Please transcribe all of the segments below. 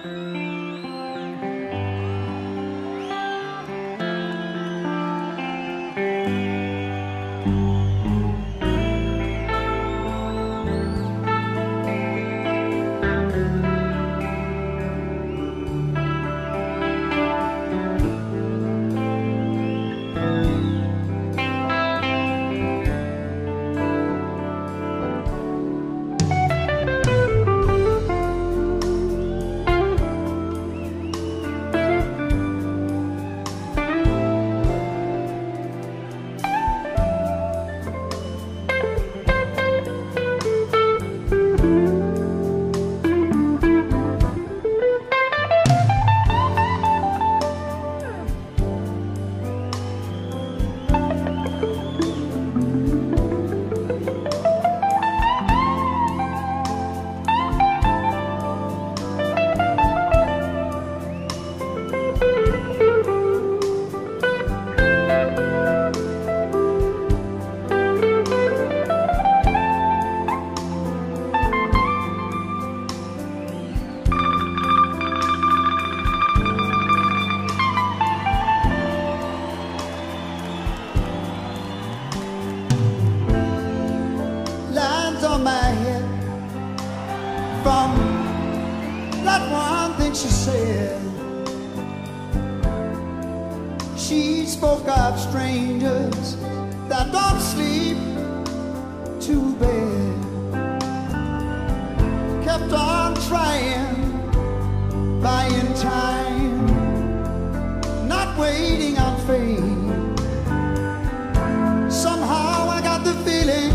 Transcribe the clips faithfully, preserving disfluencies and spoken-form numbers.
On my head from that one thing she said. She spoke of strangers that don't sleep to bed. Kept on trying, buying time, not waiting on fate. Somehow I got the feeling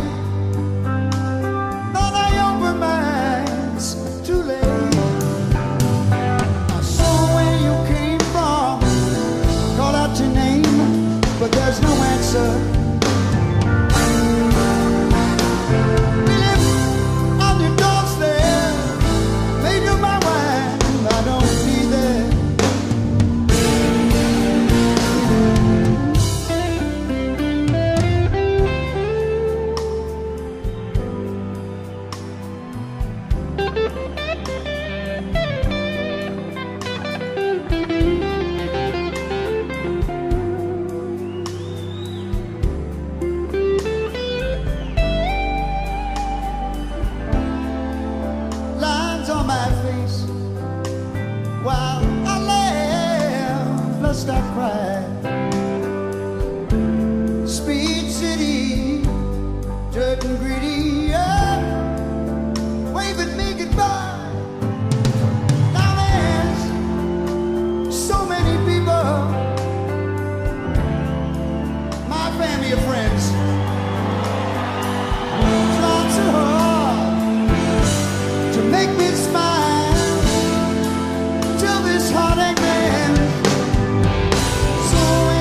too late. I saw where you came from, call out your name, but there's no answer. We live on your doorstep, made you my wife, I don't need that. On my face while I laugh, lest I cry. Speed City, dirt and gritty, yeah, waving me goodbye. Now there's so many people, my family and friends, trying so hard to make me smile till this heartache ends. So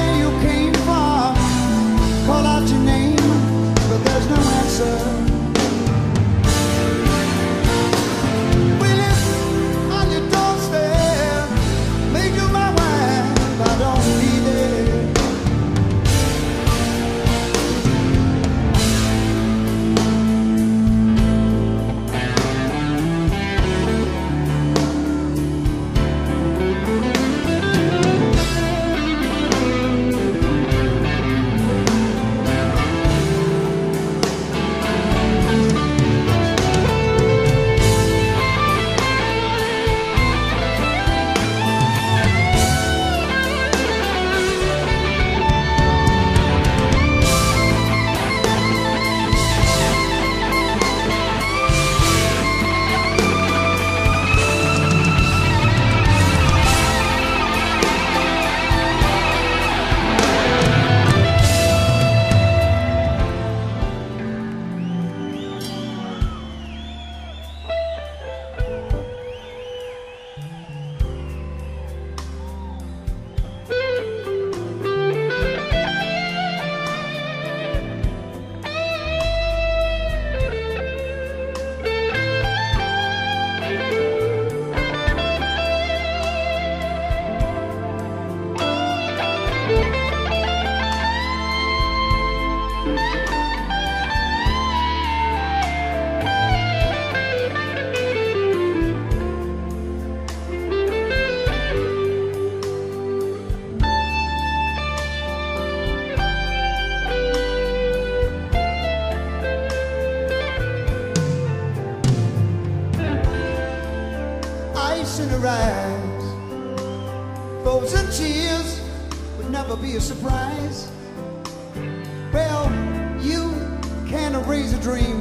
your eyes. Foes and cheers would never be a surprise. Well, you can't erase a dream